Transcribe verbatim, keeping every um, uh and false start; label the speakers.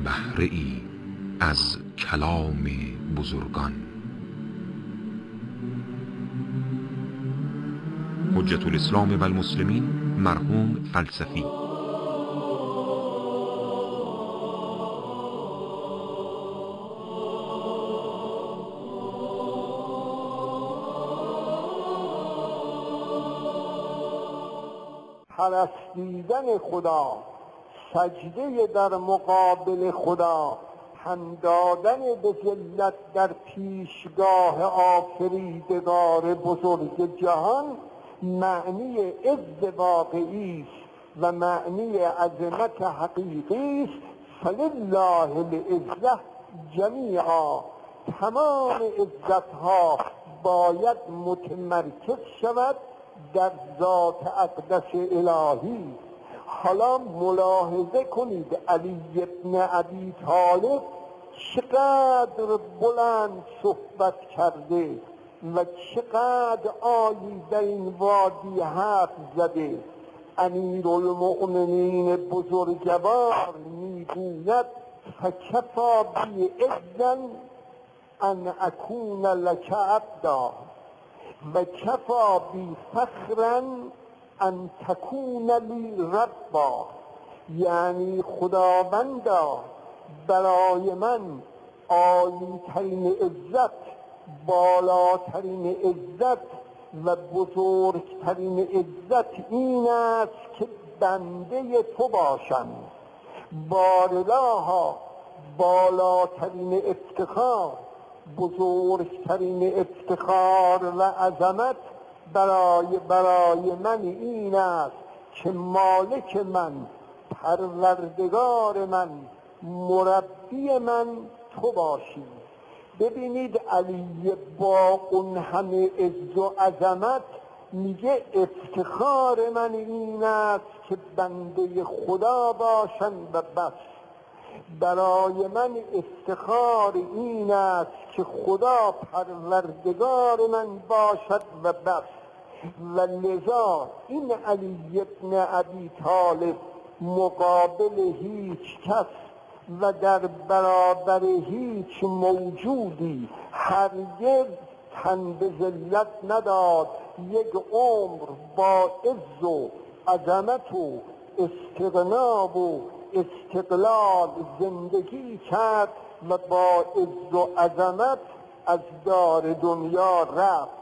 Speaker 1: بهره ای از کلام بزرگان. حجت الاسلام و المسلمین مرحوم فلسفی.
Speaker 2: پرستیدن خدا، سجده در مقابل خدا، تن دادن به ذلت در پیشگاه آفریدگار بزرگ جهان معنی عز واقعی است و معنی عظمت حقیقی است. فلله العزة جمیعا، تمام عزتها باید متمرکز شود در ذات اقدس الهی. حالا ملاحظه کنید علی ابن ابی طالب چقدر بلند صحبت کرده و چقدر عالی در این وادی حرف زده. امیرالمؤمنین بزرگوار میگوید فکفا بی عزا ان اکون لک عبدا و کفا بی فخرا ان تکون لی ربا. یعنی خداوندا برای من عالی ترین عزت، بالاترین عزت و بزرگترین عزت این است که بنده تو باشم. بارلاها بالاترین افتخار، بزرگترین افتخار و عظمت برای برای من این است که مالک من، پروردگار من، مربی من تو باشی. ببینید علی با اون همه عز و عظمت میگه افتخار من این است که بنده خدا باشم و بس. برای من افتخار این است که خدا پروردگار من باشد و بس. و لذا این علی ابن ابی طالب مقابل هیچ کس و در برابر هیچ موجودی هرگز تن به ذلت نداد. یک عمر با عز و عظمت و استغنا و استقلال زندگی کرد و با عز و عظمت از دار دنیا رفت.